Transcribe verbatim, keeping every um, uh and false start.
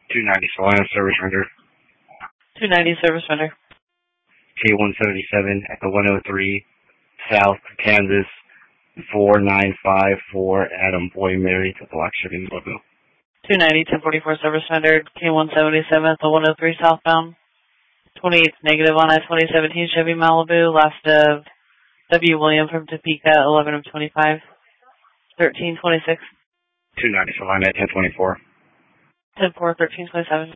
two ninety Salina service render. two ninety service render. K one seventy-seven at the one oh three South Kansas four nine five four Adam Boy Mary to Black Shipping logo. two ninety ten forty-four service render. K one seventy-seven at the one oh three southbound. twenty-eight negative on I twenty seventeen Chevy Malibu. Last of W. William from Topeka, eleven of twenty-five. thirteen twenty-six. two ninety Salina at ten twenty-four. ten four, thirteen twenty-seven.